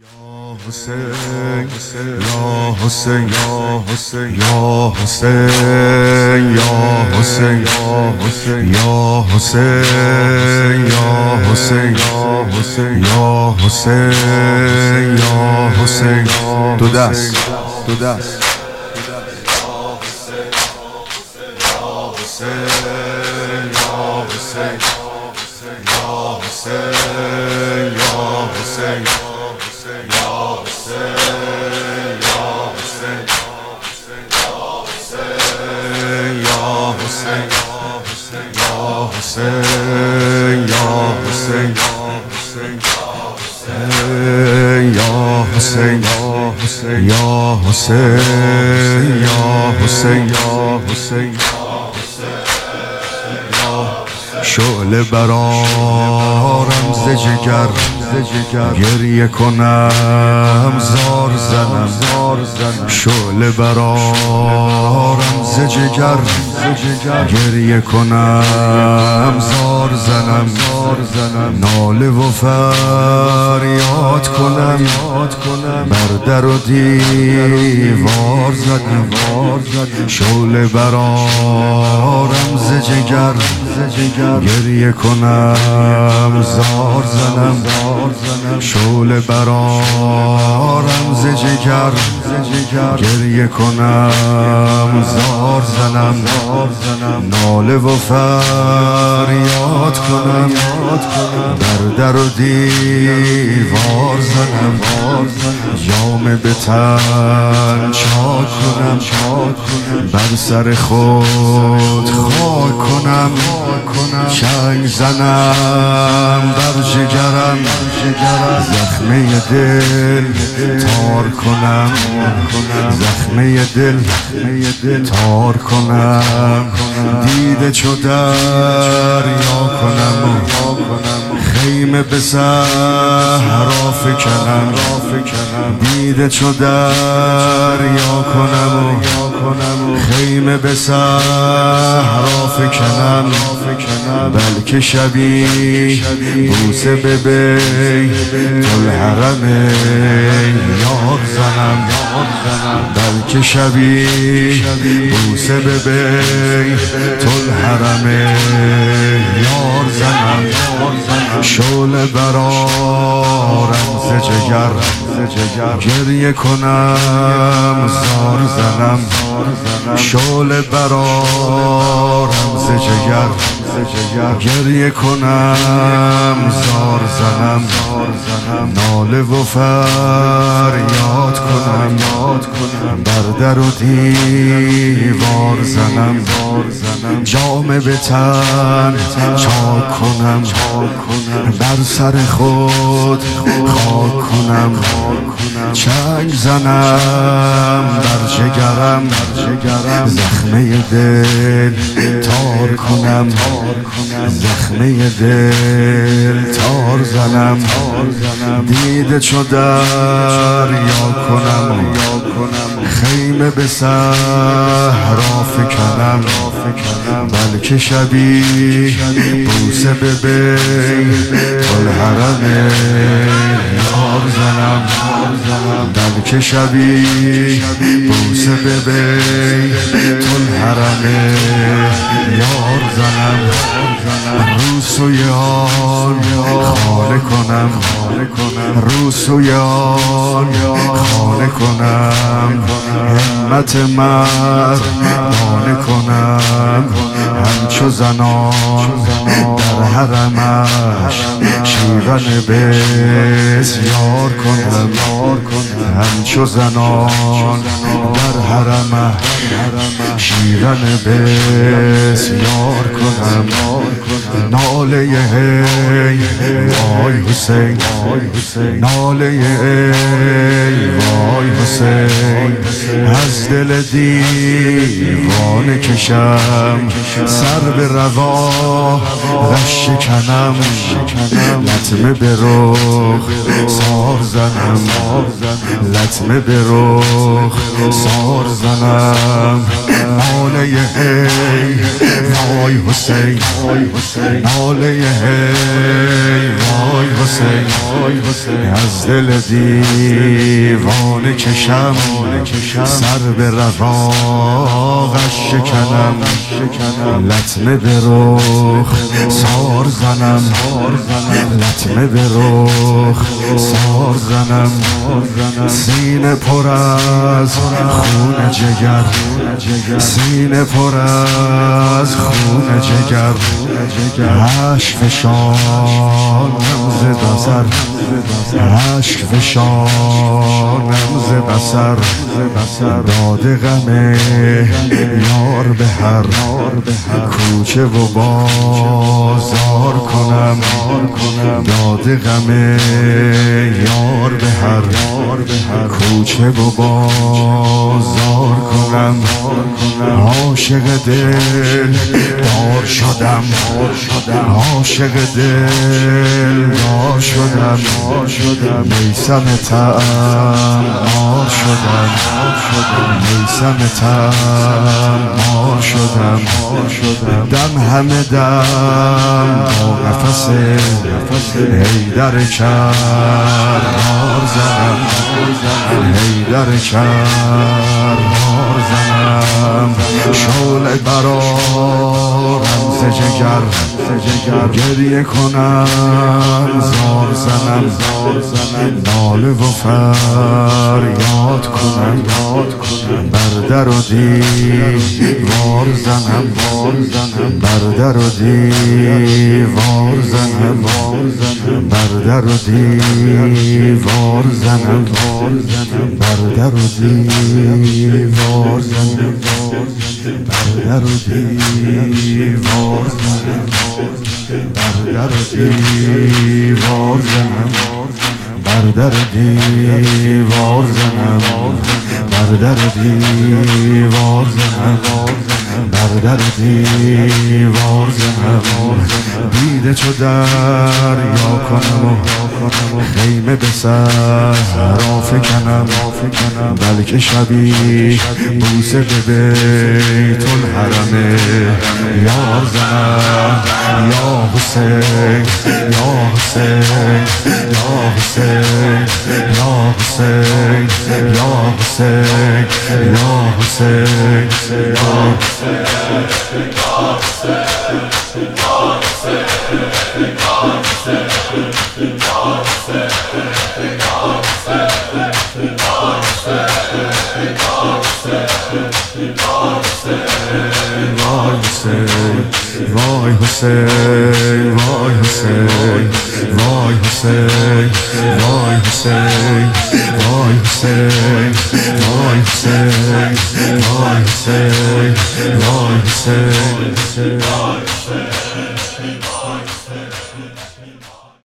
یا حسین یا حسین یا حسین یا حسین یا حسین یا حسین یا حسین یا حسین یا حسین یا حسین یا حسین دو دست دو دست یا حسین یا حسین یا حسین یا حسین یا حسین شعله برارم ز جگر گریه کنم زار زنم شعله برارم ز جگر گریه کنم زار زنم ناله و فریاد کنم بر در و دیوار زدم شعله برارم ز جگر گریه کنم زار زنم شعله برارم ز جگر گریه کنم زار زنم ناله و فریاد کنم بر در و دیوار زنم جام به تن چاک کنم بر سر خود خاک کنم چنگ زنم بر جگرم زخمه دل تار کنم زخمه دل تار کنم دیده چو دریا کنم خیمه به صحرا فکنم دیده چو دریا کنم خیمه به صحرا فکنم بلکه شبی بوسه به بیت الحرم یار زنم بلکه شبی بوسه به بیت الحرم یار زنم شعله برارم ز جگر گریه کنم زار زنم شعله برارم ز جگر گریه کنم زار زنم ناله و فریاد کنم بر در و دیوار زنم جام به تن چاک کنم بر سر خود خاک کنم چنگ زنم بر جگرم زخمه دل تار کنم زخمه دل تار زنم دیده چو دریا کنم خیمه به صحرا فکنم بلکه شبی بوسه به بیت الحرم یار زنم بلکه شبی بوسه به بیت الحرم یار زنم رو سوی آن خانه کنم رو سوی آن خانه کنم همت مردانه کنم همچو زنان در حرمش شیون بسیار کنم همچو زنان در حرمش شیون بسیار کنم ناله ای وای حسین ناله ای وای حسین از دل دیوانه کشم سر به روا رش شکنم لطمه به رخ سار زنم لطمه به رخ سار زنم ناله ای وای حسین ناله ای وای حسین از دل دیوانه کشم سر به رواقش شکنم لطمه به رخ سار زنم لطمه به رخ سار زنم سینه پر از خون جگر سینه پر از خون جگر عشق فشانم ز بصر عشق فشانم ز بصر داده غم یار به هر کوچه و بازار کنم داده غم یار به هر کوچه و بازار کنم عاشق دل دار شدم عاشق دل دار شدم میثم طمع شدم میثم طمع شدم دم همه دم با نفس حیدر کرار زنم حیدر کرار زنم شعله برارم ز جگر گریه کنم زار زنم ناله و فریاد کنم بر در و دیوار زنم بر در و دیوار زنم بر در و دیوار زنم بر در و دیوار زنم بر در و دیوار زنم بر در و دیوار زنم بر در دیوار زنم بر در دیوار زنم بر در دیوار زنم دیده چو دریا کنم و خیمه به صحرا فکنم بلکه شبی بوسه به بیت الحرم یار زنم یا حسین یا حسین یا حسین یا حسین یا حسین یا حسین یا وای حسین وای حسین وای حسین وای حسین وای حسین وای حسین وای حسین وای حسین